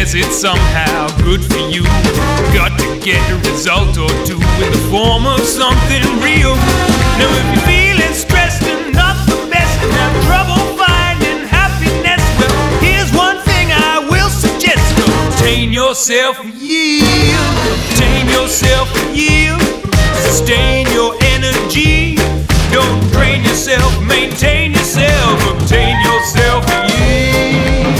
guess it's somehow good for you. Got to get a result or two in the form of something real. Now if you're feeling stressed and not the best and have trouble finding happiness, well, here's one thing I will suggest. Obtain yourself a yield. Obtain yourself a yield. Sustain your energy. Don't drain yourself, maintain yourself. Obtain yourself a yield.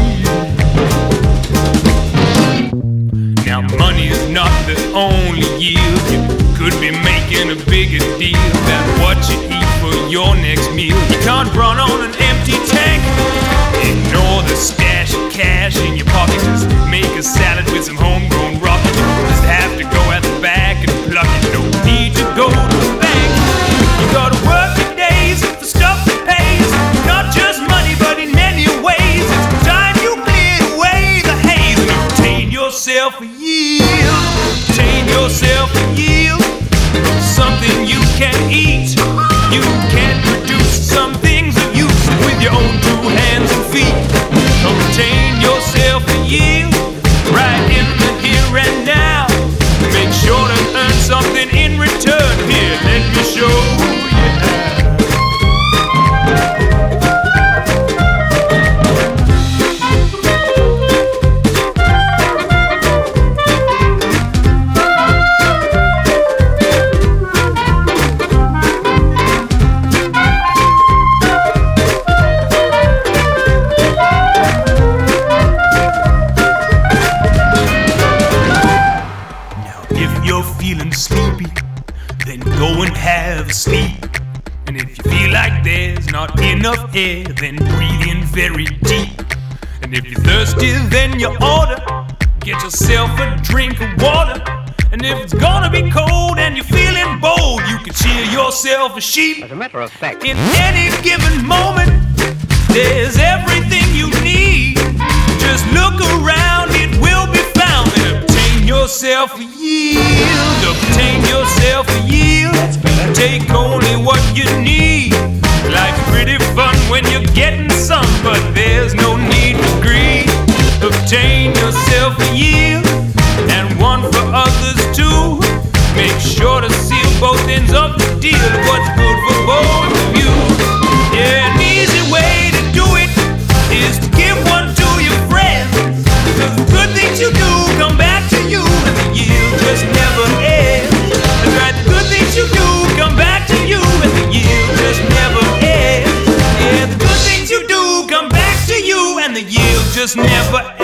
Now money is not the only yield. You could be making a bigger deal about what you eat for your next meal. You can't run on an empty tank. Ignore the stash of cash in your pocket. Just make a salad with some homegrown rocket. You just have to go out the back and pluck it. Don't need to go to the bank. You gotta work your days for stuff that pays. Not just money, but in many ways. It's time you cleared away the haze and obtain yourself a yield. Obtain yourself a yield. Something you can eat. You can produce some things of use with your own 2 hands and feet. Obtain yourself a yield right in the here and now. Make sure to earn something in return. Here, let me show you how. Feeling sleepy, then go and have a sleep. And if you feel like there's not enough air, then breathe in very deep. And if you're thirsty, then you order, get yourself a drink of water. And if it's gonna be cold and you're feeling bold, you can cheer yourself a sheep. As a matter of fact, in any given moment, there's everything you need. Just look around, it will be found. And obtain yourself a yield. Obtain yourself a yield. Take only what you need. Life's pretty fun when you're getting some, but there's no need for greed. Obtain yourself a yield, and one for others too. Make sure to seal both ends of the deal. What's good for both of you? Yeah, an easy way to do it is to give one to your friends. Because the good things you do come back to you, and the yield just never ends. That's right, the good things you do come back to you, and the yield just never ends. Yeah, the good things you do come back to you, and the yield just never ends.